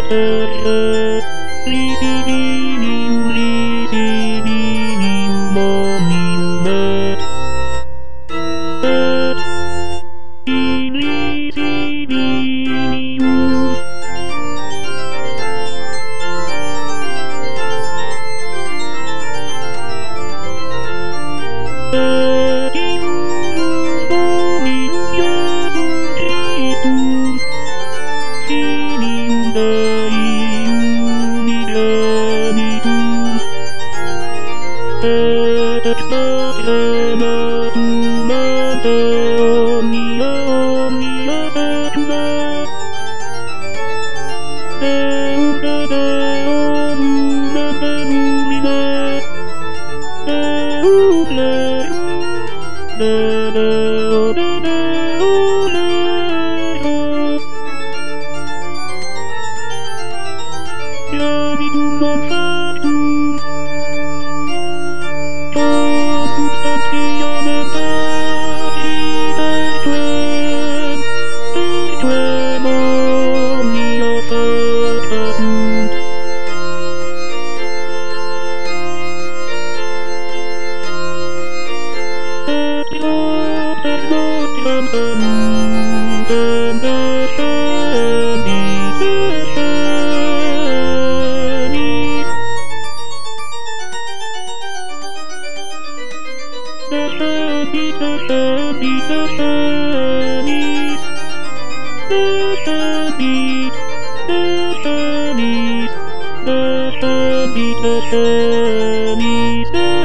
Lisidinium omnium et in lisidinium et in omnium Iesum Christum Filium Dei unigenitum et ex natum ante omnia secula Deum de Deum ante numine Deum Leum de Deo Leo Genitum non factum consubstantiamente terquem omnia facta sunt et iopter nostrem salutem descendit